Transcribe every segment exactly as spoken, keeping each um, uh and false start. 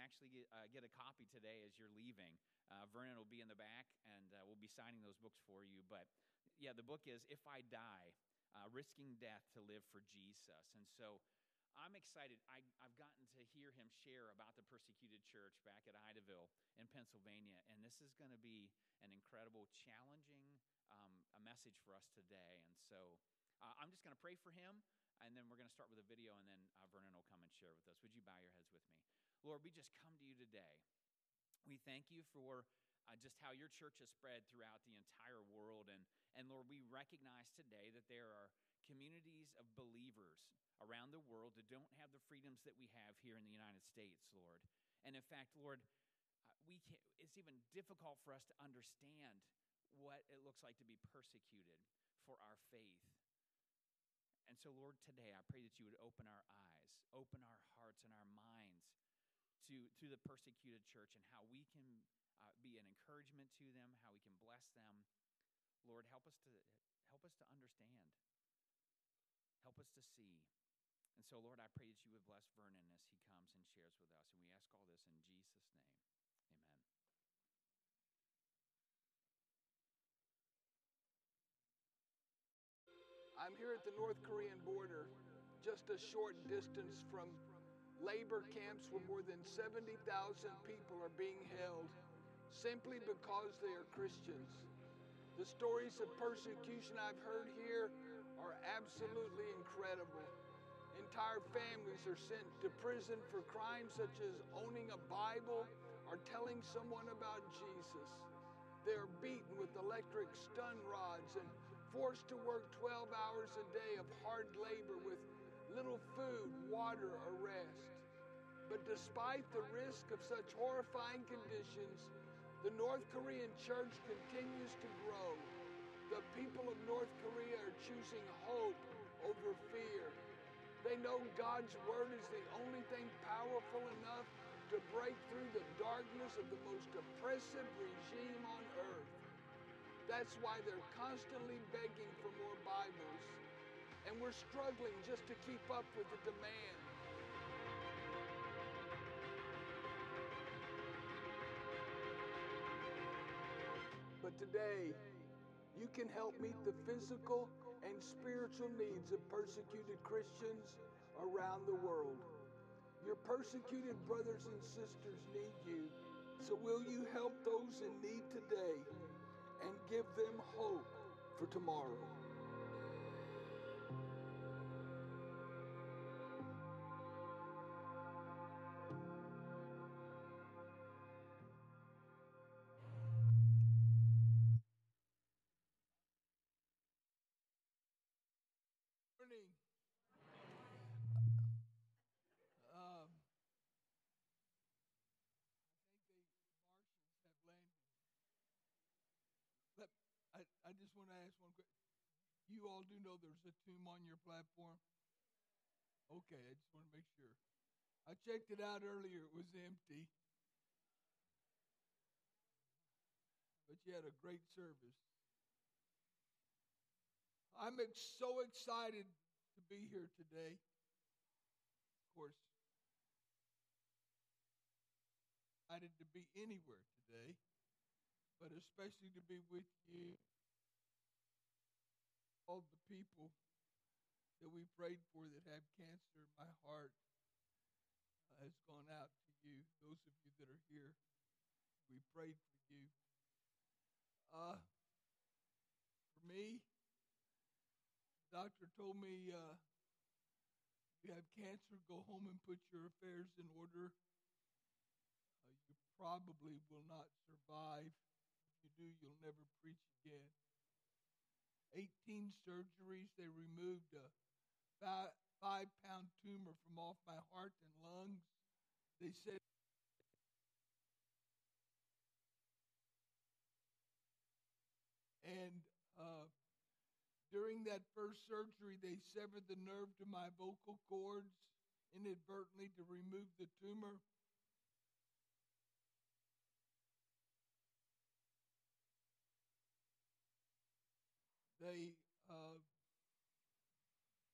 actually get, uh, get a copy today as you're leaving. Uh, Vernon will be in the back, and uh, we'll be signing those books for you. But, yeah, the book is If I Die, uh, Risking Death to Live for Jesus. And so I'm excited. I, I've gotten to hear him share about the persecuted church back at Idaville in Pennsylvania, and this is going to be an incredible, challenging um, a message for us today. And so uh, I'm just going to pray for him, and then we're going to start with a video, and then uh, Vernon will come and share with us. Would you bow your heads with me? Lord, we just come to you today. We thank you for uh, just how your church has spread throughout the entire world. And, and Lord, we recognize today that there are communities of believers around the world that don't have the freedoms that we have here in the United States, Lord. And in fact, Lord, uh, we can't, it's even difficult for us to understand what it looks like to be persecuted for our faith. And so, Lord, today I pray that you would open our eyes, open our hearts and our minds to, to the persecuted church and how we can uh, be an encouragement to them, how we can bless them. Lord, help us to help us to understand. Help us to see. And so, Lord, I pray that you would bless Vernon as he comes and shares with us. And we ask all this in Jesus' name. Amen. I'm here at the North Korean border, just a short distance from labor camps where more than seventy thousand people are being held simply because they are Christians. The stories of persecution I've heard here are absolutely incredible. Entire families are sent to prison for crimes such as owning a Bible or telling someone about Jesus. They are beaten with electric stun rods and forced to work twelve hours a day of hard labor with little food, water, or rest. But despite the risk of such horrifying conditions, the North Korean church continues to grow. The people of North Korea are choosing hope over fear. They know God's word is the only thing powerful enough to break through the darkness of the most oppressive regime on earth. That's why they're constantly begging for more Bibles. And we're struggling just to keep up with the demand. But today, you can help meet the physical and spiritual needs of persecuted Christians around the world. Your persecuted brothers and sisters need you. So will you help those in need today and give them hope for tomorrow? Morning. Um, I think the marshals have landed. But I, I just want to ask one question. You all do know there's a tomb on your platform? Okay, I just want to make sure. I checked it out earlier. It was empty. But you had a great service. I'm ex- so excited to be here today. Of course, excited to be anywhere today, but especially to be with you, all the people that we prayed for that have cancer. My heart uh, has gone out to you, those of you that are here. We prayed for you. Uh, for me, the doctor told me, uh, you have cancer, go home and put your affairs in order. Uh, you probably will not survive. If you do, you'll never preach again. eighteen surgeries. They removed a five, five-pound tumor from off my heart and lungs. They said, and uh, during that first surgery, they severed the nerve to my vocal cords inadvertently to remove the tumor. They, uh,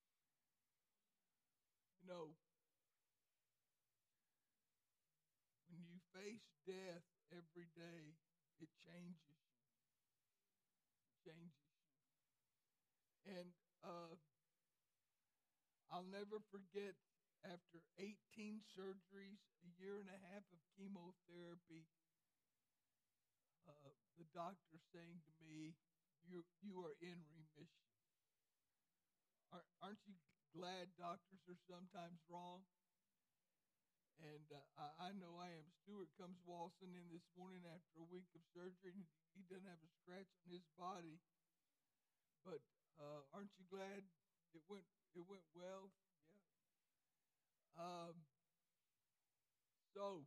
you know, when face death every day, it changes you. It changes you. And uh, I'll never forget, after eighteen surgeries, a year and a half of chemotherapy, uh, the doctor saying to me, you, you are in remission. Aren't, aren't you glad doctors are sometimes wrong? And uh, I, I know I am. Stuart comes waltzing in this morning after a week of surgery, and he doesn't have a scratch on his body. But uh, aren't you glad it went it went well? Yeah. Um. So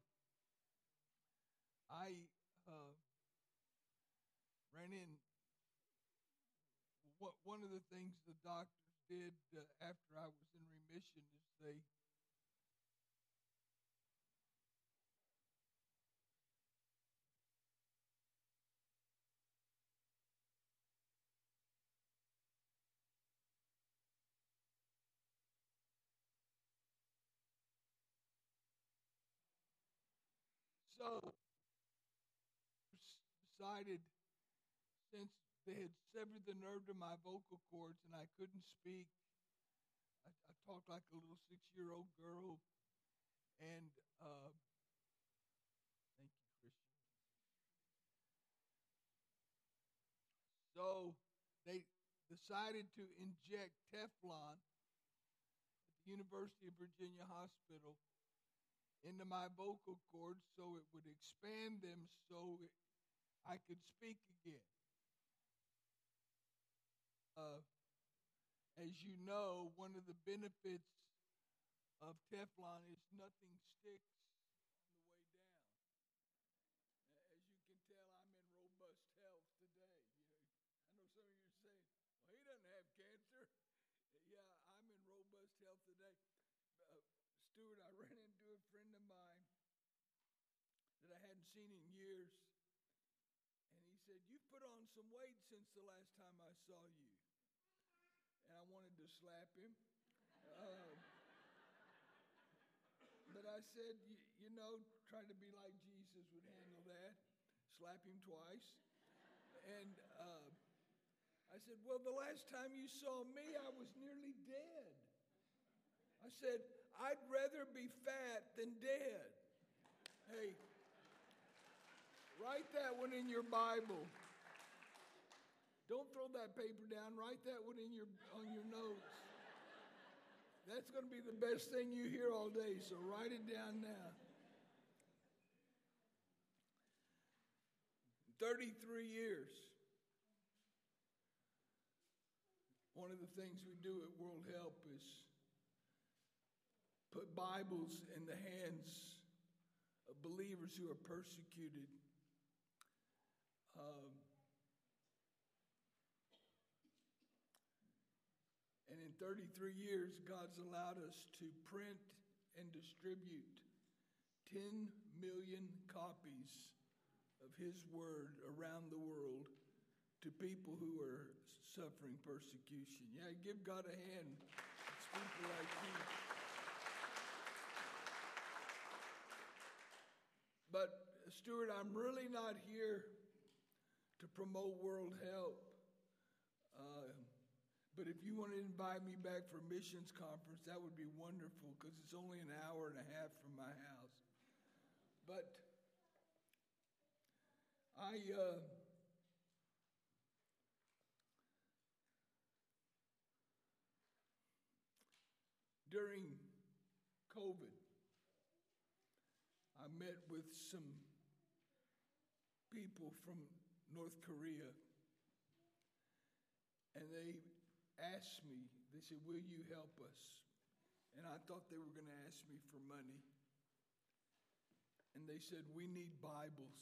I uh, ran in. What one of the things the doctors did uh, after I was in remission is they so decided, since they had severed the nerve to my vocal cords and I couldn't speak, I, I talked like a little six-year-old girl. And uh, thank you, Christian. So they decided to inject Teflon at the University of Virginia Hospital into my vocal cords so it would expand them so it, I could speak again. Uh, as you know, one of the benefits of Teflon is nothing sticks on the way down. As you can tell, I'm in robust health today. You know, I know some of you are saying, well, he doesn't have cancer. Yeah, I'm in robust health today. Uh, Stuart, I ran into a friend of mine that I hadn't seen in years. And he said, you've put on some weight since the last time I saw you. And I wanted to slap him. Uh, but I said, you know, trying to be like Jesus would handle that. Slap him twice. And uh, I said, well, the last time you saw me, I was nearly dead. I said, I'd rather be fat than dead. Hey, write that one in your Bible. Don't throw that paper down. Write that one in your on your notes. That's going to be the best thing you hear all day, so write it down now. thirty-three years. One of the things we do at World Help is put Bibles in the hands of believers who are persecuted. Um, and in thirty-three years, God's allowed us to print and distribute ten million copies of His Word around the world to people who are suffering persecution. Yeah, give God a hand. It's people like you. But, Stuart, I'm really not here to promote World Help. Uh, but if you want to invite me back for a missions conference, that would be wonderful because it's only an hour and a half from my house. But I, uh, during COVID, I met with some people from North Korea, and they asked me, they said, will you help us? And I thought they were going to ask me for money. And they said, we need Bibles.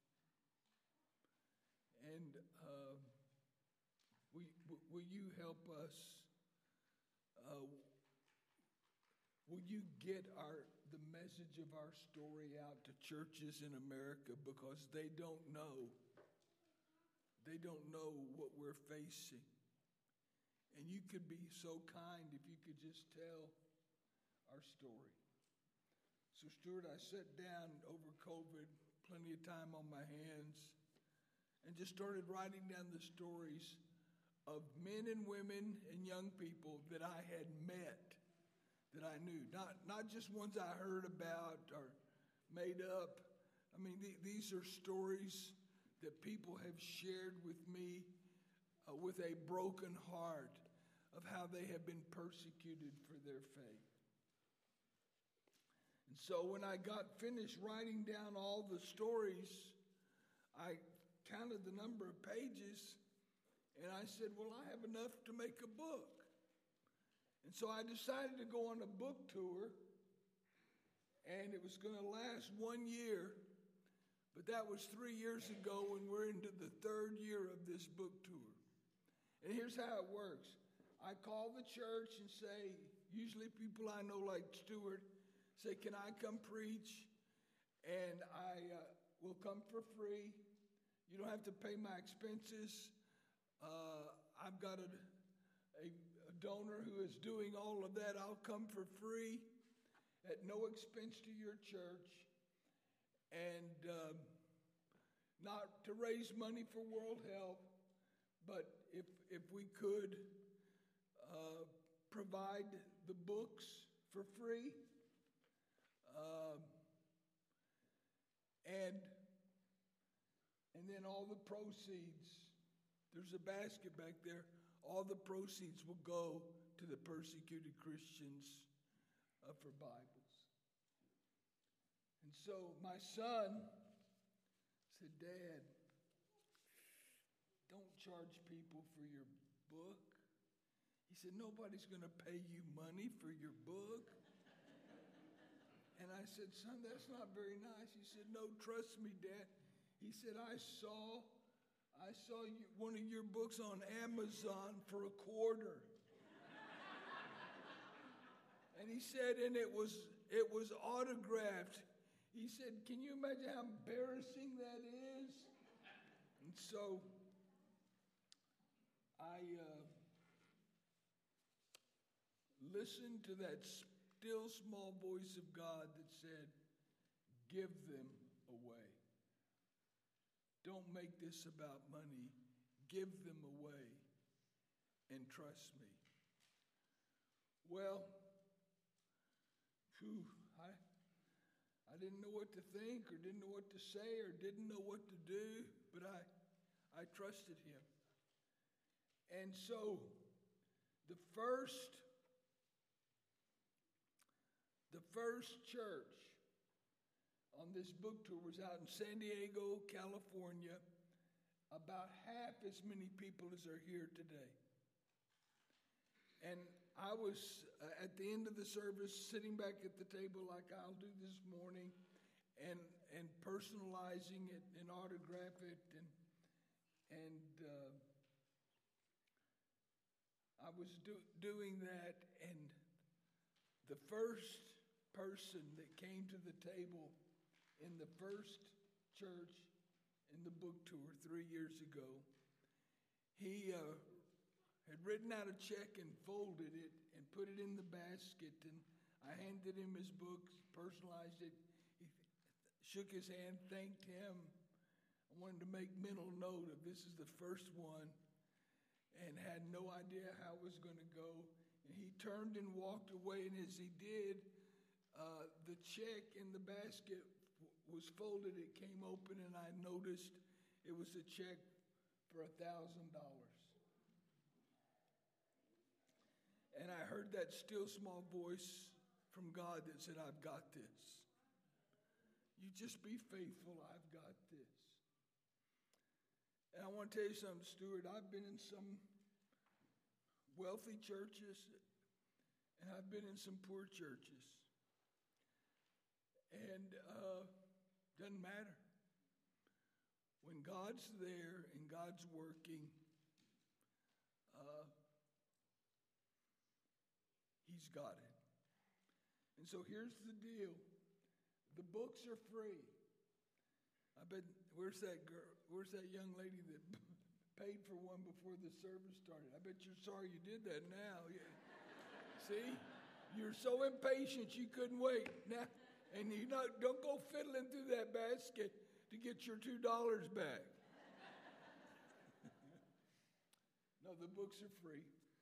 And uh, will, will you help us? Uh, will you get our the message of our story out to churches in America, because they don't know. They don't know what we're facing. And you could be so kind if you could just tell our story. So, Stuart, I sat down over COVID, plenty of time on my hands, and just started writing down the stories of men and women and young people that I had met, that I knew. Not, not just ones I heard about or made up. I mean, th- these are stories that people have shared with me uh, with a broken heart of how they have been persecuted for their faith. And so when I got finished writing down all the stories, I counted the number of pages, and I said, well, I have enough to make a book. And so I decided to go on a book tour, and it was going to last one year, but that was three years ago, and we're into the third year of this book tour. And here's how it works. I call the church and say, usually people I know like Stuart, say, can I come preach? And I uh, will come for free. You don't have to pay my expenses. Uh, I've got a, a, a donor who is doing all of that. I'll come for free at no expense to your church. And um, not to raise money for World Health, but if, if we could uh, provide the books for free. Um, and and then all the proceeds, there's a basket back there, all the proceeds will go to the persecuted Christians uh, for Bibles. And so my son said, Dad, don't charge people for your book. He said, nobody's going to pay you money for your book. And I said, son, that's not very nice. He said, no, trust me, Dad. He said, I saw, I saw you, one of your books on Amazon for a quarter. And he said, and it was, it was autographed. He said, can you imagine how embarrassing that is? And so I uh, listened to that still small voice of God that said, give them away. Don't make this about money. Give them away and trust me. Well, whew, I, I didn't know what to think or didn't know what to say or didn't know what to do, but I, I trusted him. And so the first The first church on this book tour was out in San Diego, California. About half as many people as are here today. And I was, uh, at the end of the service, sitting back at the table like I'll do this morning and and personalizing it and autograph it. And, and uh, I was do, doing that, and the first person that came to the table in the first church in the book tour three years ago, he uh, had written out a check and folded it and put it in the basket, and I handed him his book, personalized it. He shook his hand, thanked him. I wanted to make mental note of this is the first one, and had no idea how it was going to go. And he turned and walked away, and as he did, Uh, the check in the basket w- was folded. It came open, and I noticed it was a check for a thousand dollars. And I heard that still small voice from God that said, I've got this. You just be faithful. I've got this. And I want to tell you something, Stuart. I've been in some wealthy churches, and I've been in some poor churches. And uh, doesn't matter. When God's there and God's working, uh, He's got it. And so here's the deal. The books are free. I bet, where's that girl, where's that young lady that paid for one before the service started? I bet you're sorry you did that now. Yeah. See? You're so impatient you couldn't wait. Now, And you not, don't go fiddling through that basket to get your two dollars back. No, the books are free.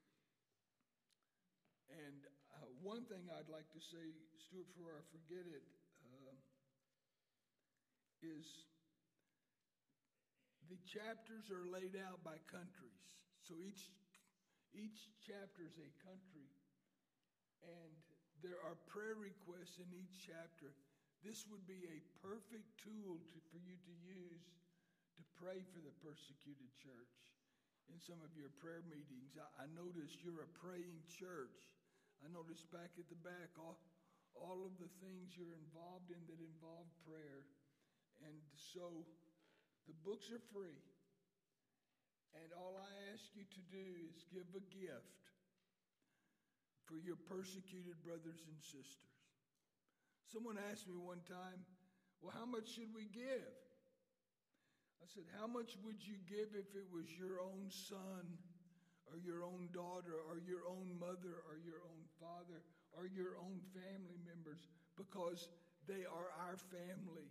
And uh, one thing I'd like to say, Stuart, before I forget it, uh, is the chapters are laid out by countries. So each each chapter is a country. And there are prayer requests in each chapter. This would be a perfect tool to, for you to use to pray for the persecuted church. In some of your prayer meetings, I, I noticed you're a praying church. I noticed back at the back all, all of the things you're involved in that involve prayer. And so the books are free. And all I ask you to do is give a gift for your persecuted brothers and sisters. Someone asked me one time, well, how much should we give? I said, how much would you give if it was your own son or your own daughter or your own mother or your own father or your own family members, because they are our family?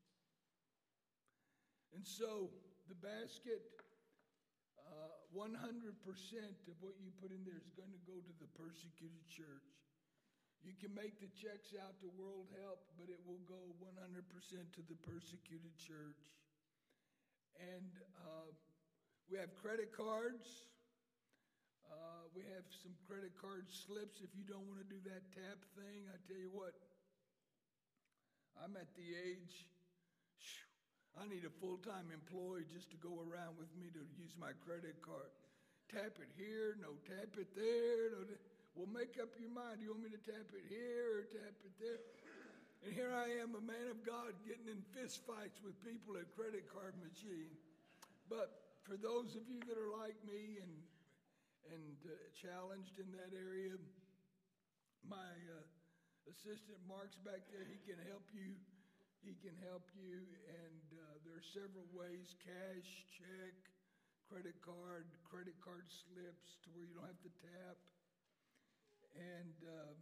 And so the basket, uh, one hundred percent of what you put in there is going to go to the persecuted church. You can make the checks out to World Help, but it will go one hundred percent to the persecuted church. And uh, we have credit cards. Uh, we have some credit card slips. If you don't want to do that tap thing, I tell you what, I'm at the age, whew, I need a full-time employee just to go around with me to use my credit card. Tap it here, no, tap it there. No, well, make up your mind. Do you want me to tap it here or tap it there? And here I am, a man of God, getting in fist fights with people at credit card machine. But for those of you that are like me and and uh, challenged in that area, my uh, assistant Mark's back there. He can help you. He can help you. And uh, there are several ways: cash, check, credit card, credit card slips to where you don't have to tap. And um,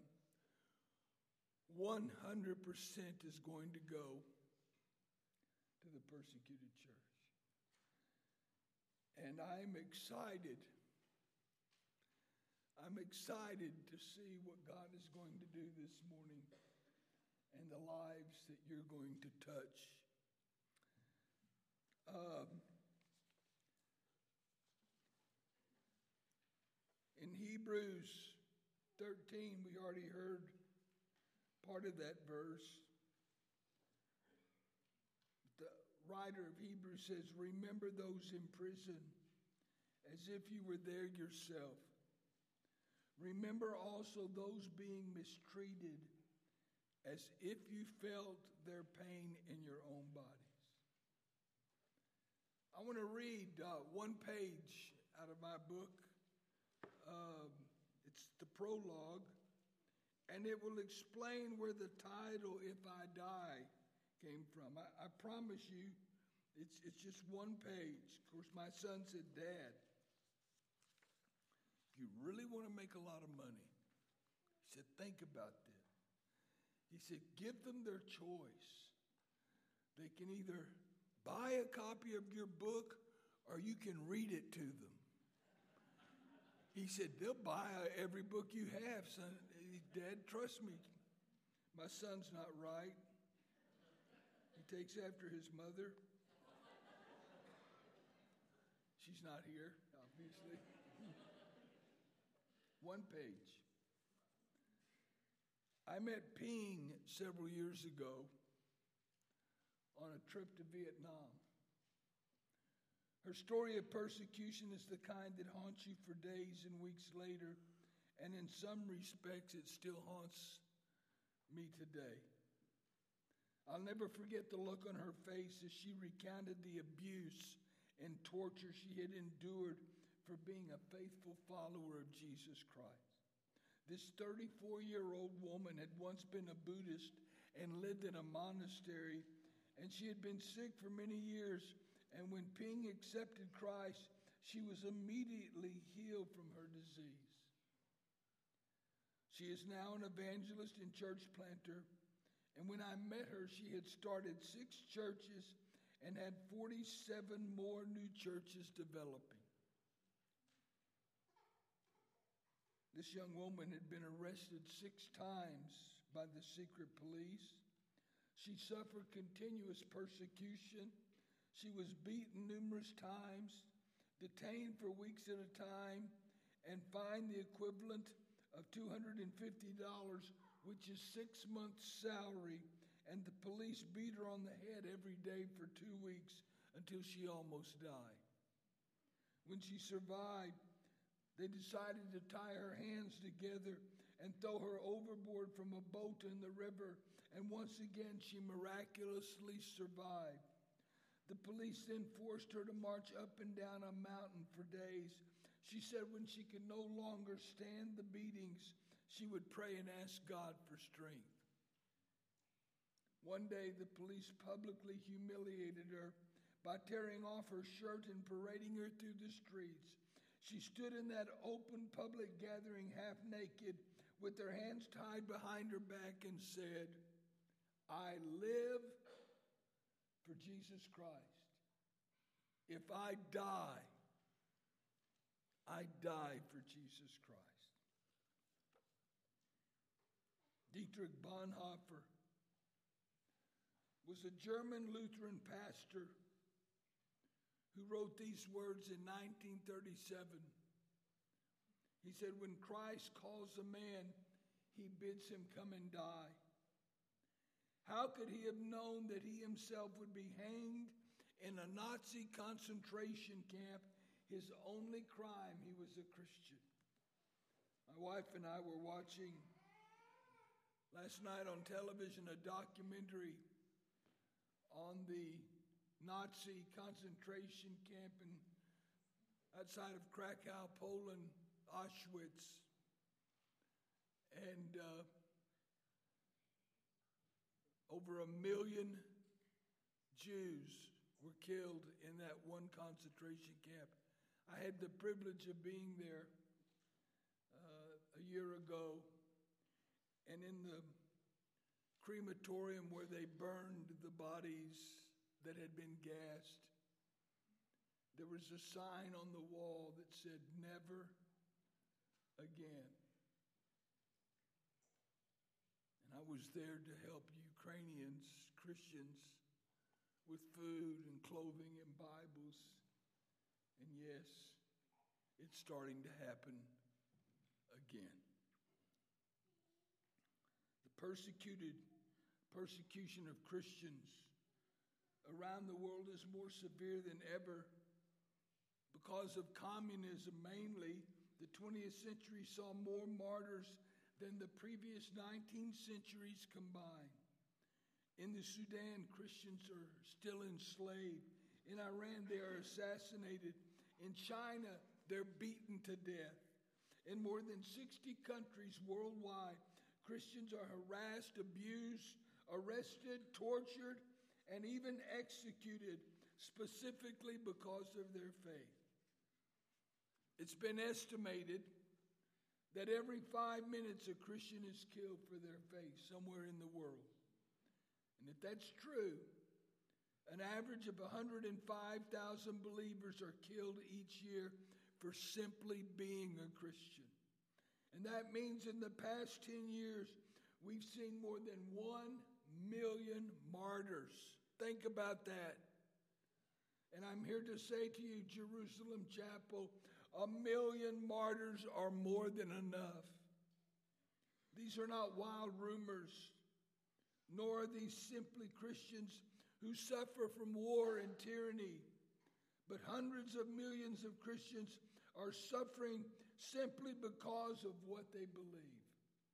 one hundred percent is going to go to the persecuted church. And I'm excited. I'm excited to see what God is going to do this morning and the lives that you're going to touch. Um, in Hebrews thirteen, we already heard part of that verse. The writer of Hebrews says, remember those in prison as if you were there yourself. Remember also those being mistreated as if you felt their pain in your own bodies. I want to read uh, one page out of my book. Um, it's the prologue. And it will explain where the title, If I Die, came from. I, I promise you, it's, it's just one page. Of course, my son said, Dad, if you really want to make a lot of money, he said, think about this. He said, give them their choice. They can either buy a copy of your book or you can read it to them. He said, they'll buy every book you have, son. Dad, trust me. My son's not right. He takes after his mother. She's not here, obviously. One page. I met Ping several years ago on a trip to Vietnam. Her story of persecution is the kind that haunts you for days and weeks later, and in some respects, it still haunts me today. I'll never forget the look on her face as she recounted the abuse and torture she had endured for being a faithful follower of Jesus Christ. This thirty-four-year-old woman had once been a Buddhist and lived in a monastery, and she had been sick for many years. And when Ping accepted Christ, she was immediately healed from her disease. She is now an evangelist and church planter, And when I met her, she had started six churches and had forty-seven more new churches developing. This young woman had been arrested six times by the secret police. She suffered continuous persecution. She was beaten numerous times, detained for weeks at a time, and fined the equivalent of two hundred fifty dollars, which is six months' salary, and the police beat her on the head every day for two weeks until she almost died. When she survived, they decided to tie her hands together and throw her overboard from a boat in the river, and once again she miraculously survived. The police then forced her to march up and down a mountain for days. She said when she could no longer stand the beatings, she would pray and ask God for strength. One day, the police publicly humiliated her by tearing off her shirt and parading her through the streets. She stood in that open public gathering half naked with her hands tied behind her back and said, "I live for Jesus Christ. If I die, I die for Jesus Christ." Dietrich Bonhoeffer was a German Lutheran pastor who wrote these words in nineteen thirty-seven. He said, "When Christ calls a man, he bids him come and die. How could he have known that he himself would be hanged in a Nazi concentration camp? His only crime, he was a Christian." My wife and I were watching last night on television a documentary on the Nazi concentration camp in, outside of Krakow, Poland, Auschwitz. And uh, over a million Jews were killed in that one concentration camp. I had the privilege of being there uh, a year ago, and in the crematorium where they burned the bodies that had been gassed, there was a sign on the wall that said, "Never again." And I was there to help Ukrainians, Christians, with food and clothing and Bibles. And yes, it's starting to happen again. The persecuted persecution of Christians around the world is more severe than ever because of communism. Mainly, the twentieth century saw more martyrs than the previous nineteen centuries combined. In the Sudan, Christians are still enslaved. In Iran, they are assassinated. In China, they're beaten to death. In more than sixty countries worldwide, Christians are harassed, abused, arrested, tortured, and even executed specifically because of their faith. It's been estimated that every five minutes a Christian is killed for their faith somewhere in the world. And if that's true, an average of one hundred five thousand believers are killed each year for simply being a Christian. And that means in the past ten years, we've seen more than one million martyrs. Think about that. And I'm here to say to you, Jerusalem Chapel, a million martyrs are more than enough. These are not wild rumors, nor are these simply Christians who suffer from war and tyranny. But hundreds of millions of Christians are suffering simply because of what they believe.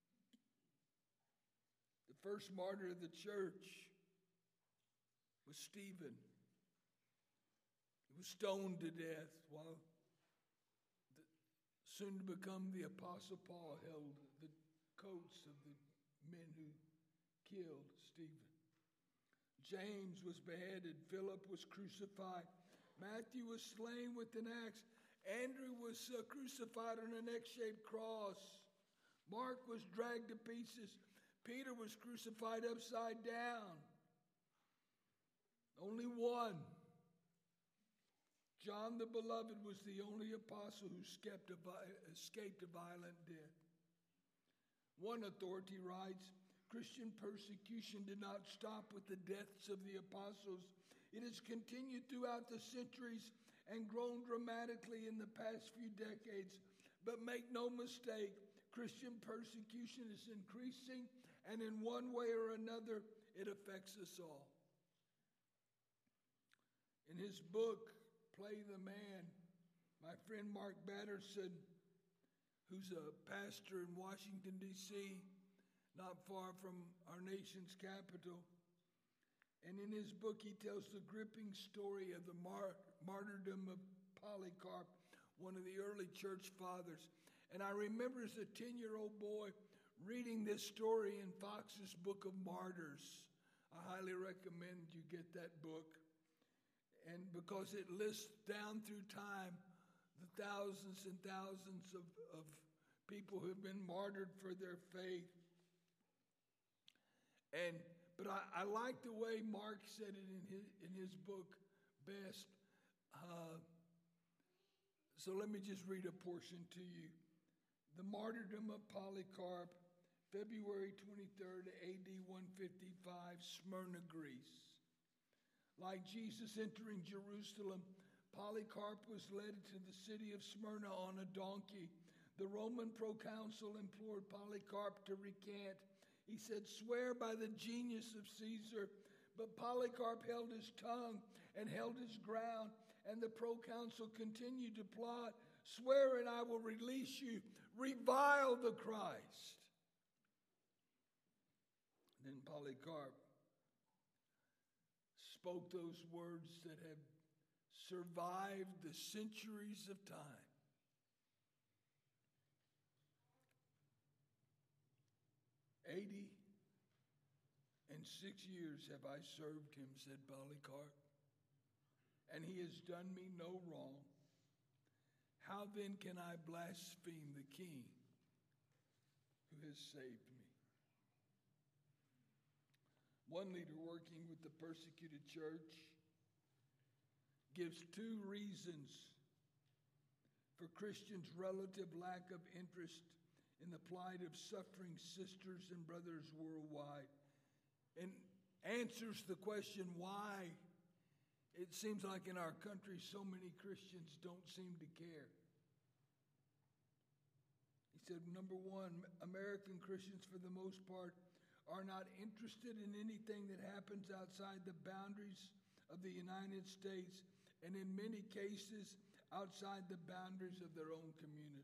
The first martyr of the church was Stephen. He was stoned to death while the, soon to become the Apostle Paul held the coats of the men who killed Stephen. James was beheaded. Philip was crucified. Matthew was slain with an axe. Andrew was uh, crucified on an X-shaped cross. Mark was dragged to pieces. Peter was crucified upside down. Only one. John the Beloved was the only apostle who escaped a, escaped a violent death. One authority writes, Christian persecution did not stop with the deaths of the apostles. It has continued throughout the centuries and grown dramatically in the past few decades. But make no mistake, Christian persecution is increasing, and in one way or another, it affects us all. In his book, Play the Man, my friend Mark Batterson, who's a pastor in Washington, D C, not far from our nation's capital. And in his book, he tells the gripping story of the mar- martyrdom of Polycarp, one of the early church fathers. And I remember as a ten-year-old boy reading this story in Fox's Book of Martyrs. I highly recommend you get that book. And because it lists down through time the thousands and thousands of, of people who have been martyred for their faith. And but I, I like the way Mark said it in his in his book best. Uh, so let me just read a portion to you. The martyrdom of Polycarp, February twenty-third, A D one fifty-five, Smyrna, Greece. Like Jesus entering Jerusalem, Polycarp was led to the city of Smyrna on a donkey. The Roman proconsul implored Polycarp to recant. He said, swear by the genius of Caesar. But Polycarp held his tongue and held his ground, and the proconsul continued to plot. Swear and I will release you. Revile the Christ. Then Polycarp spoke those words that have survived the centuries of time. Eighty and six years have I served him, said Polycarp, and he has done me no wrong. How then can I blaspheme the King who has saved me? One leader working with the persecuted church gives two reasons for Christians' relative lack of interest in the plight of suffering sisters and brothers worldwide, and answers the question why it seems like in our country so many Christians don't seem to care. He said, number one, American Christians for the most part are not interested in anything that happens outside the boundaries of the United States, and in many cases outside the boundaries of their own community.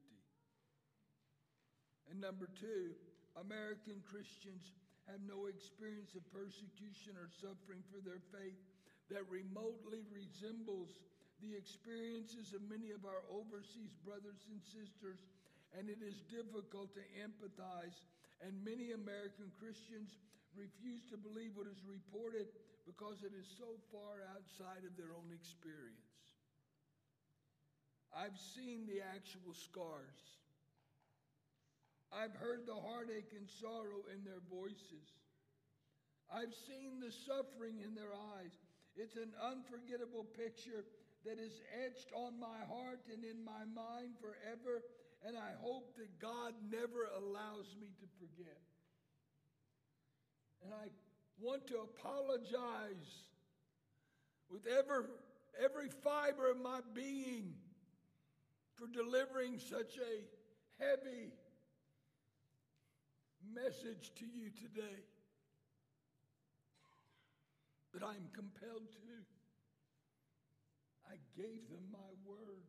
And number two, American Christians have no experience of persecution or suffering for their faith that remotely resembles the experiences of many of our overseas brothers and sisters, and it is difficult to empathize, and many American Christians refuse to believe what is reported because it is so far outside of their own experience. I've seen the actual scars. I've heard the heartache and sorrow in their voices. I've seen the suffering in their eyes. It's an unforgettable picture that is etched on my heart and in my mind forever, and I hope that God never allows me to forget. And I want to apologize with ever, every fiber of my being for delivering such a heavy message to you today. But I'm compelled to. I gave them my word.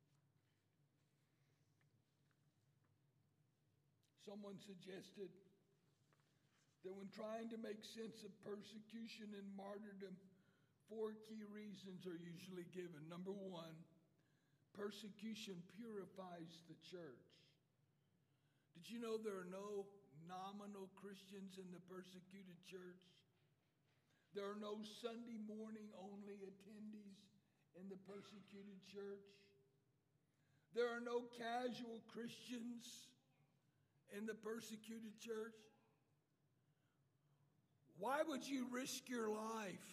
Someone suggested that when trying to make sense of persecution and martyrdom, four key reasons are usually given. Number one, persecution purifies the church. Did you know there are no nominal Christians in the persecuted church? There are no Sunday morning only attendees in the persecuted church. There are no casual Christians in the persecuted church. Why would you risk your life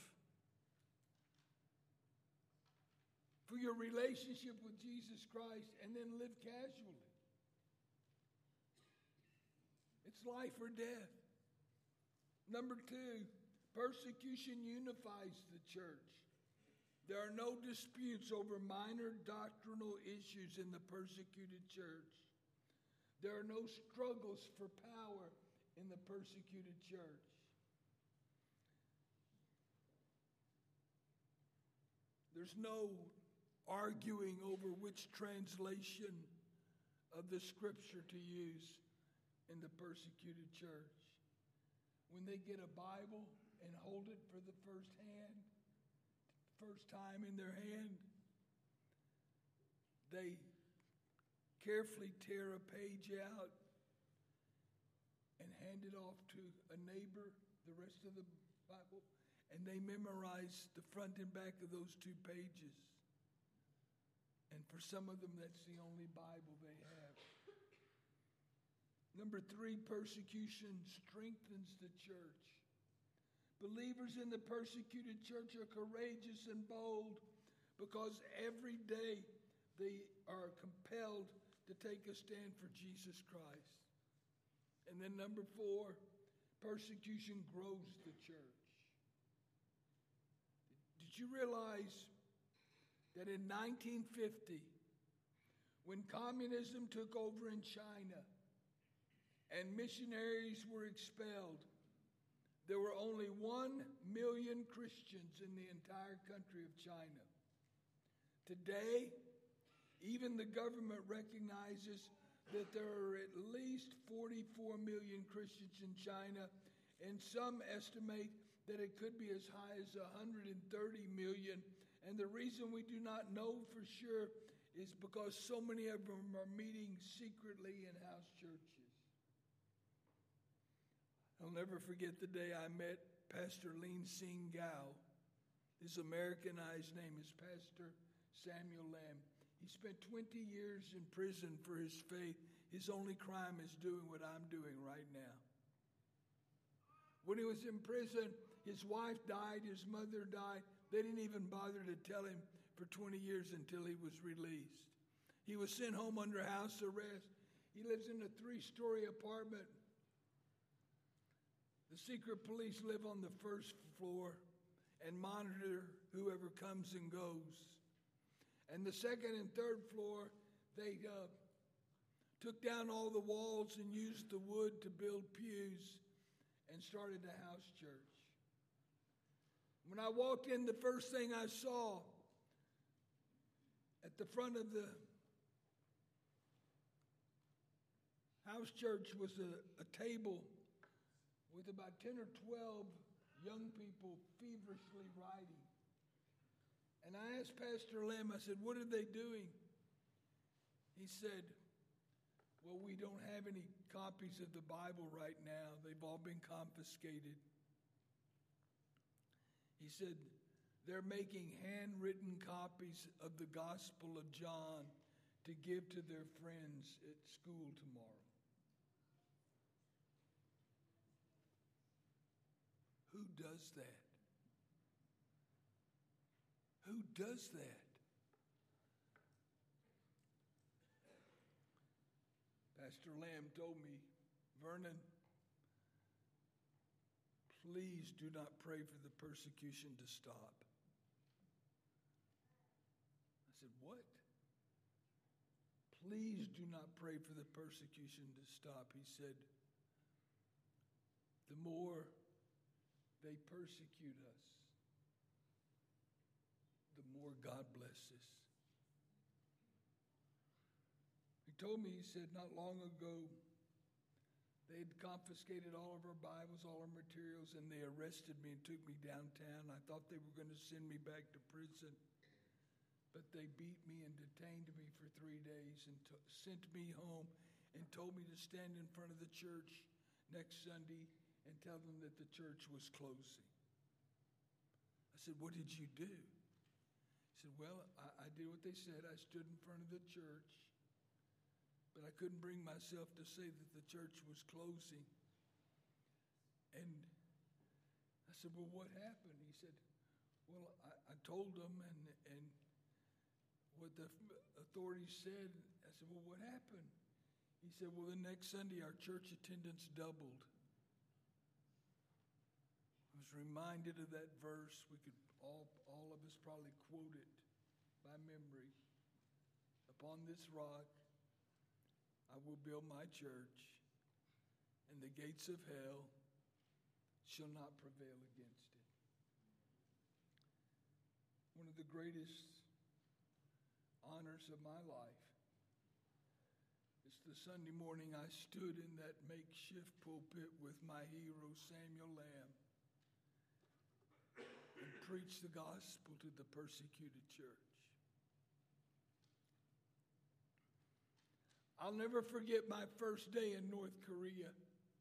for your relationship with Jesus Christ and then live casually? It's life or death. Number two, persecution unifies the church. There are no disputes over minor doctrinal issues in the persecuted church. There are no struggles for power in the persecuted church. There's no arguing over which translation of the scripture to use in the persecuted church. When they get a Bible and hold it for the first hand, first time in their hand, they carefully tear a page out and hand it off to a neighbor, the rest of the Bible, and they memorize the front and back of those two pages. And for some of them, that's the only Bible they have. Number three, persecution strengthens the church. Believers in the persecuted church are courageous and bold because every day they are compelled to take a stand for Jesus Christ. And then number four, persecution grows the church. Did you realize that in nineteen fifty, when communism took over in China and missionaries were expelled, there were only one million Christians in the entire country of China. Today, even the government recognizes that there are at least forty-four million Christians in China, and some estimate that it could be as high as one hundred thirty million. And the reason we do not know for sure is because so many of them are meeting secretly in house churches. I'll never forget the day I met Pastor Lin Sing Gao. His Americanized name is Pastor Samuel Lam. He spent twenty years in prison for his faith. His only crime is doing what I'm doing right now. When he was in prison, his wife died, his mother died. They didn't even bother to tell him for twenty years until he was released. He was sent home under house arrest. He lives in a three-story apartment. The secret police live on the first floor and monitor whoever comes and goes. And the second and third floor, they uh, took down all the walls and used the wood to build pews and started a house church. When I walked in, the first thing I saw at the front of the house church was a, a table with about ten or twelve young people feverishly writing. And I asked Pastor Lim, I said, what are they doing? He said, well, we don't have any copies of the Bible right now. They've all been confiscated. He said, they're making handwritten copies of the Gospel of John to give to their friends at school tomorrow. Who does that? Who does that? Pastor Lamb told me, Vernon, please do not pray for the persecution to stop. I said, what? Please do not pray for the persecution to stop. He said, the more they persecute us, the more God blesses. He told me, he said, not long ago, they had confiscated all of our Bibles, all our materials, and they arrested me and took me downtown. I thought they were going to send me back to prison, but they beat me and detained me for three days and t- sent me home and told me to stand in front of the church next Sunday and tell them that the church was closing. I said, what did you do? He said, well, I, I did what they said. I stood in front of the church, but I couldn't bring myself to say that the church was closing. And I said, well, what happened? He said, well, I, I told them and, and what the authorities said. I said, well, what happened? He said, well, the next Sunday our church attendance doubled. I was reminded of that verse. We could all, all of us probably quote it by memory. Upon this rock I will build my church, and the gates of hell shall not prevail against it. One of the greatest honors of my life is the Sunday morning I stood in that makeshift pulpit with my hero, Samuel Lamb, and preached the gospel to the persecuted church. I'll never forget my first day in North Korea.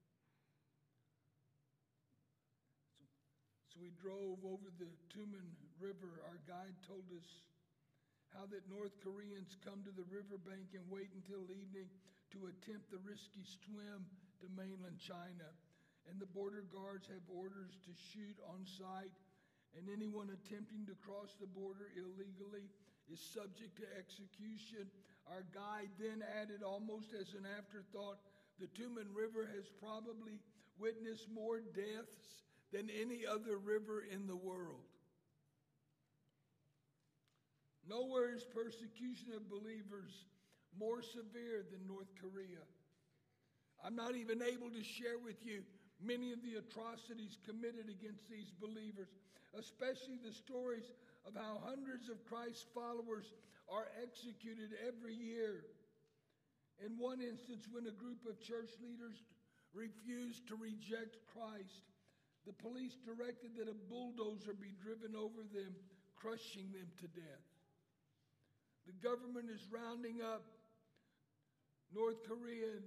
So, so we drove over the Tumen River. Our guide told us how that North Koreans come to the riverbank and wait until evening to attempt the risky swim to mainland China. And the border guards have orders to shoot on sight, and anyone attempting to cross the border illegally is subject to execution. Our guide then added, almost as an afterthought, the Tumen River has probably witnessed more deaths than any other river in the world. Nowhere is persecution of believers more severe than North Korea. I'm not even able to share with you many of the atrocities committed against these believers, especially the stories of how hundreds of Christ's followers are executed every year. In one instance, when a group of church leaders refused to reject Christ, the police directed that a bulldozer be driven over them, crushing them to death. The government is rounding up North Korean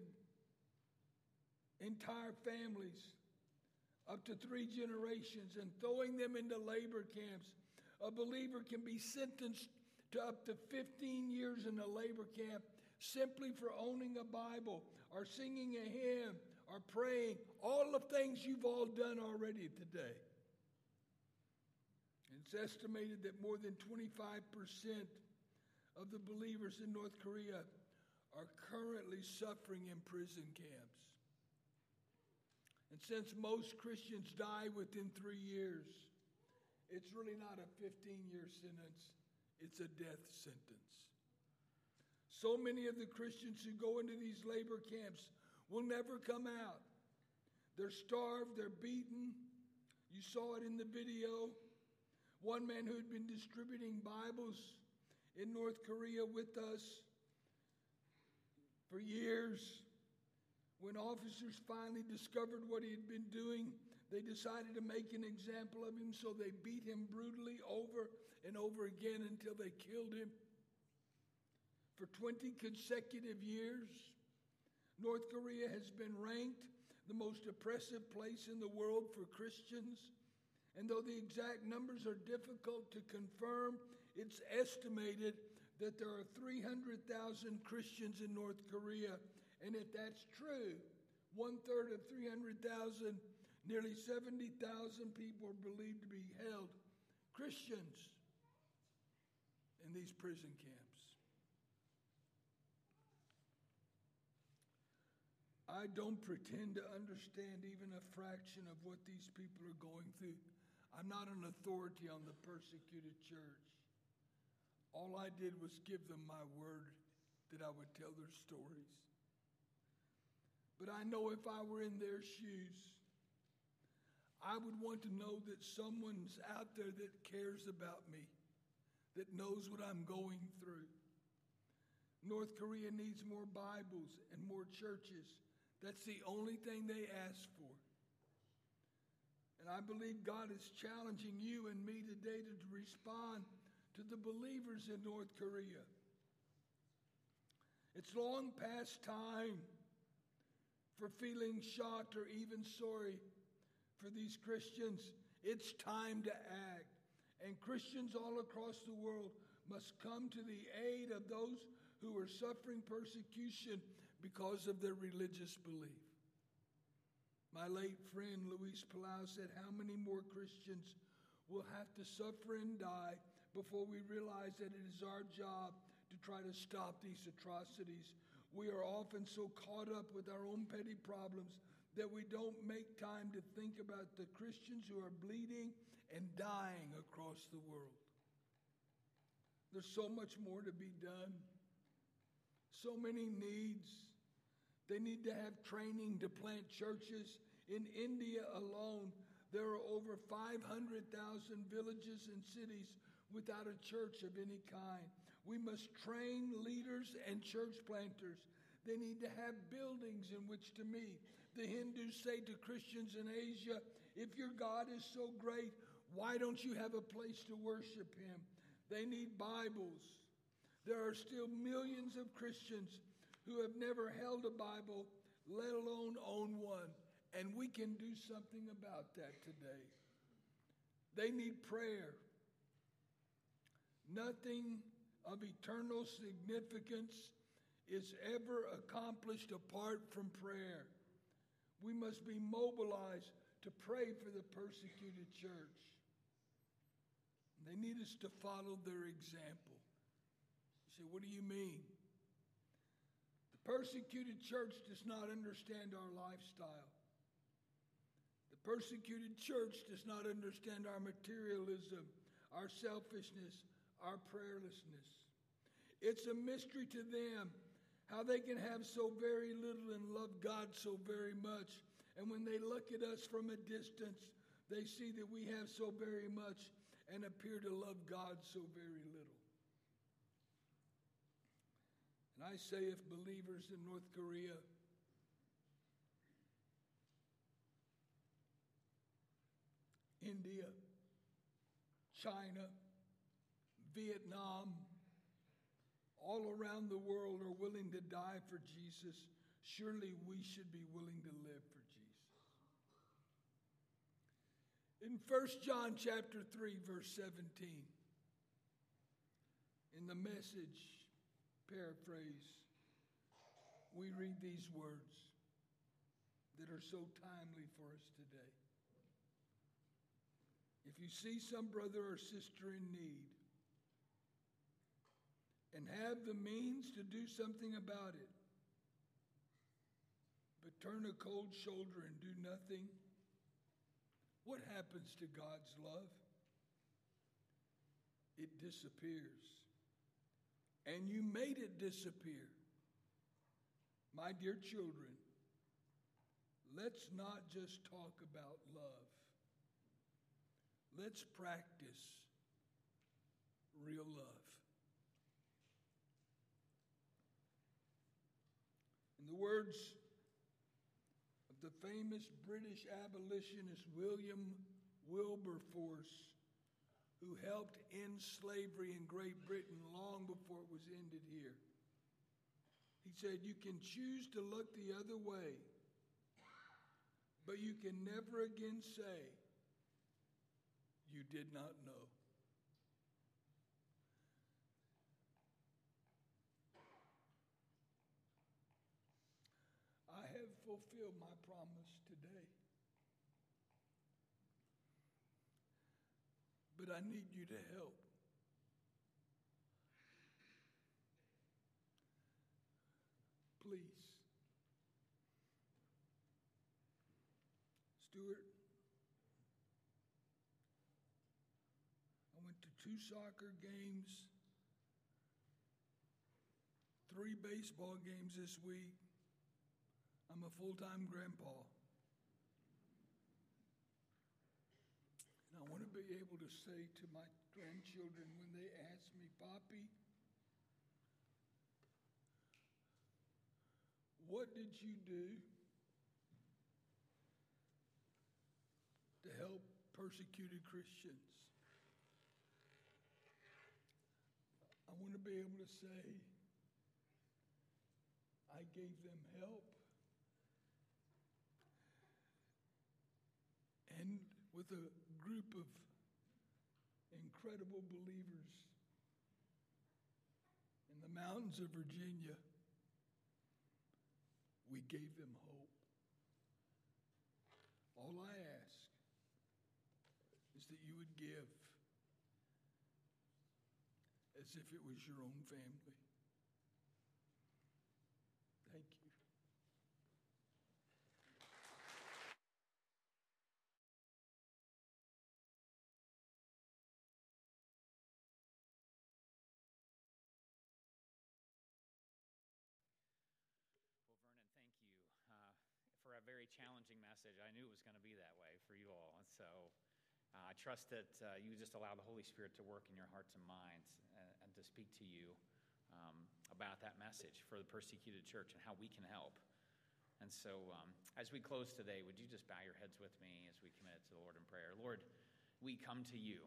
entire families, up to three generations, and throwing them into labor camps. A believer can be sentenced to up to fifteen years in a labor camp simply for owning a Bible or singing a hymn or praying, all the things you've all done already today. It's estimated that more than twenty-five percent of the believers in North Korea are currently suffering in prison camps. And since most Christians die within three years, it's really not a fifteen-year sentence. It's a death sentence. So many of the Christians who go into these labor camps will never come out. They're starved, they're beaten. You saw it in the video. One man who had been distributing Bibles in North Korea with us for years, when officers finally discovered what he had been doing, they decided to make an example of him, so they beat him brutally over and over again until they killed him. For twenty consecutive years, North Korea has been ranked the most oppressive place in the world for Christians. And though the exact numbers are difficult to confirm, it's estimated that there are three hundred thousand Christians in North Korea. And if that's true, one-third of three hundred thousand, nearly seventy thousand people are believed to be held Christians in these prison camps. I don't pretend to understand even a fraction of what these people are going through. I'm not an authority on the persecuted church. All I did was give them my word that I would tell their stories. But I know if I were in their shoes, I would want to know that someone's out there that cares about me, that knows what I'm going through. North Korea needs more Bibles and more churches. That's the only thing they ask for. And I believe God is challenging you and me today to respond to the believers in North Korea. It's long past time for feeling shocked or even sorry for these Christians. It's time to act. And Christians all across the world must come to the aid of those who are suffering persecution because of their religious belief. My late friend Luis Palau said, how many more Christians will have to suffer and die before we realize that it is our job to try to stop these atrocities? We are often so caught up with our own petty problems that we don't make time to think about the Christians who are bleeding and dying across the world. There's so much more to be done. So many needs. They need to have training to plant churches. In India alone, there are over five hundred thousand villages and cities without a church of any kind. We must train leaders and church planters. They need to have buildings in which to meet. The Hindus say to Christians in Asia, if your God is so great, why don't you have a place to worship him? They need Bibles. There are still millions of Christians who have never held a Bible, let alone own one. And we can do something about that today. They need prayer. Nothing of eternal significance is ever accomplished apart from prayer. We must be mobilized to pray for the persecuted church. They need us to follow their example. You say, what do you mean? The persecuted church does not understand our lifestyle. The persecuted church does not understand our materialism, our selfishness, our prayerlessness. It's a mystery to them how they can have so very little and love God so very much. And when they look at us from a distance, they see that we have so very much and appear to love God so very little. And I say, if believers in North Korea India, China, Vietnam, all around the world are willing to die for Jesus, surely we should be willing to live for Jesus. In First John chapter three, verse seventeen, in the Message paraphrase, we read these words that are so timely for us today. If you see some brother or sister in need and have the means to do something about it, but turn a cold shoulder and do nothing, what happens to God's love? It disappears. And you made it disappear. My dear children, let's not just talk about love. Let's practice real love. In the words of the famous British abolitionist William Wilberforce, who helped end slavery in Great Britain long before it was ended here, he said, you can choose to look the other way, but you can never again say, you did not know. I have fulfilled my promise today. But I need you to help. Please. Stuart, I went to two soccer games, three baseball games this week. I'm a full-time grandpa. And I want to be able to say to my grandchildren when they ask me, Papi, what did you do to help persecuted Christians? I want to be able to say, I gave them help. And with a group of incredible believers in the mountains of Virginia, we gave them hope. All I ask is that you would give as if it was your own family. Thank you. For a very challenging message. I knew it was going to be that way for you all. And so uh, I trust that uh, you just allow the Holy Spirit to work in your hearts and minds and, and to speak to you um, about that message for the persecuted church and how we can help. And so um, as we close today, would you just bow your heads with me as we commit to the Lord in prayer? Lord, we come to you.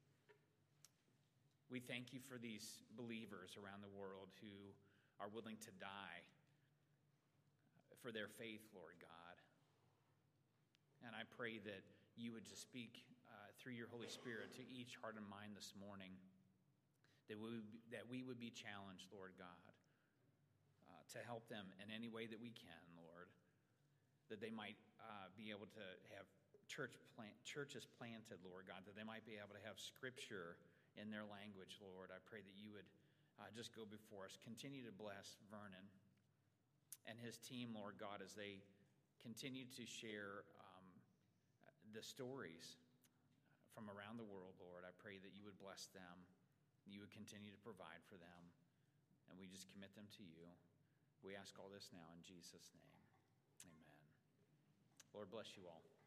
We thank you for these believers around the world who are willing to die for their faith, Lord God. And I pray that you would just speak uh, through your Holy Spirit to each heart and mind this morning, that we would be, that we would be challenged, Lord God, uh, to help them in any way that we can, Lord, that they might uh, be able to have church plant, churches planted, Lord God, that they might be able to have Scripture in their language, Lord. I pray that you would uh, just go before us. Continue to bless Vernon and his team, Lord God, as they continue to share um, the stories from around the world, Lord. I pray that you would bless them, you would continue to provide for them, and we just commit them to you. We ask all this now in Jesus' name. Amen. Lord bless you all.